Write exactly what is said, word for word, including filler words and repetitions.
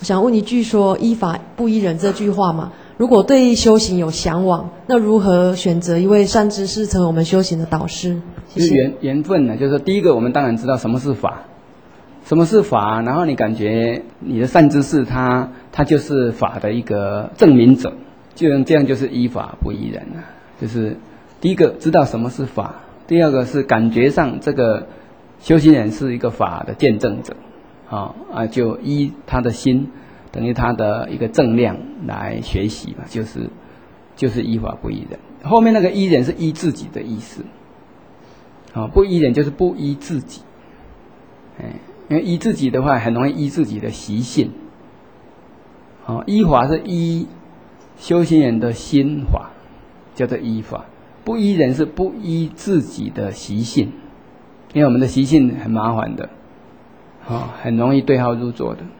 我想问一句说依法不依人这句话嘛，如果对修行有向往，那如何选择一位善知识成为我们修行的导师？谢谢。 就是缘缘分呢，就是说第一个我们当然知道什么是法，什么是法，然后你感觉你的善知识他他就是法的一个证明者，就这样就是依法不依人了。就是第一个知道什么是法，第二个是感觉上这个修行人是一个法的见证者，啊啊，就依他的心，等于他的一个正量来学习嘛，就是就是依法不依人。后面那个依人是依自己的意思，啊，不依人就是不依自己，哎，因为依自己的话很容易依自己的习性，啊，依法是依修行人的心法，叫做依法。不依人是不依自己的习性，因为我们的习性很麻烦的，啊，很容易对号入座的。